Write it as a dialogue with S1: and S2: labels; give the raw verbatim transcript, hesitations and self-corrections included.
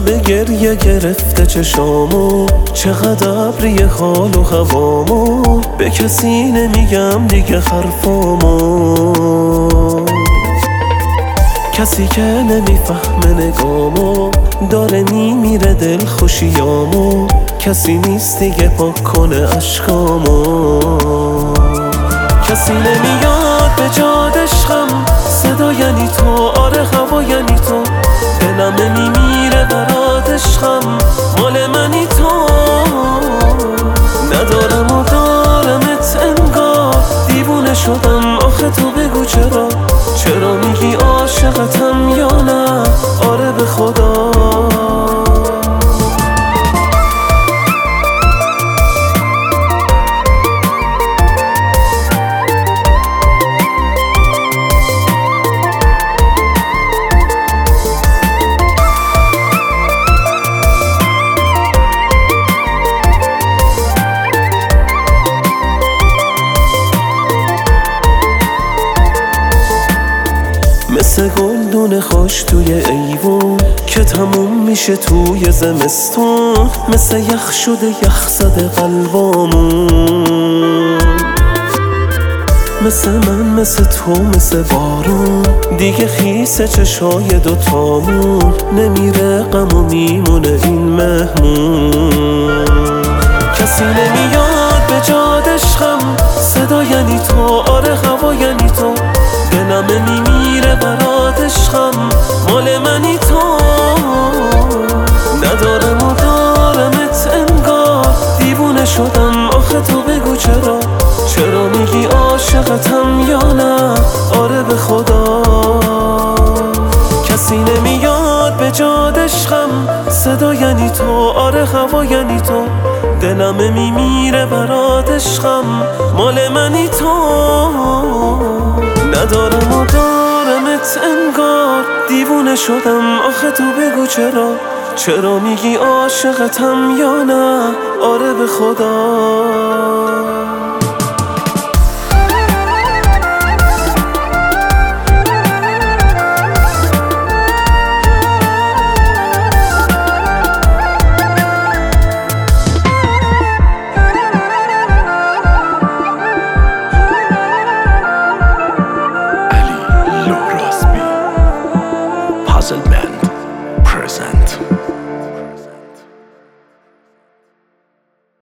S1: شب گریه گرفته چشامو، چقدر ابری حال و هوامو، به کسی نمیگم دیگه حرفامو. کسی که نمیفهمه نگامو، داره میمیره دل خوشیامو، کسی نیست دیگه پاک کنه اشکامو. کسی نمیاد به جاد عشقم، صدا یعنی تو، آره هوا یعنی تو، دلم نمیمیره برات عشقم، مال منی تو. ندارم و دارمت انگار، دیوونه شدم آخه تو بگو چرا، چرا میگی عاشقتم یا نه، آره به خدا. مثل گلدون خوش توی ایوون که تموم میشه توی زمستون، مثل یخ شده یخ زده قلبامون. مثل من مثل تو مثل بارون، دیگه خیسه چشای دوتامون، نمیره غم و میمونه این مهمون. کسی نمیاد به جاد عشقم، صدا یعنی تو، آره هوا یعنی تو، دلم نمیمیره برات عشقم، مال منی تو. ندارم و دارمت انگار، دیوونه شدم آخه تو بگو چرا، چرا میگی عاشقتم یا نه، آره به خدا. کسی نمیاد به جاد عشقم، صدا یعنی تو، آره هوا یعنی تو، دلم میمیره برات عشقم، مال منی تو. ندارم و دارمت انگار، دیوونه شدم آخه تو بگو چرا، چرا میگی عاشقتم یا نه، آره به خدا.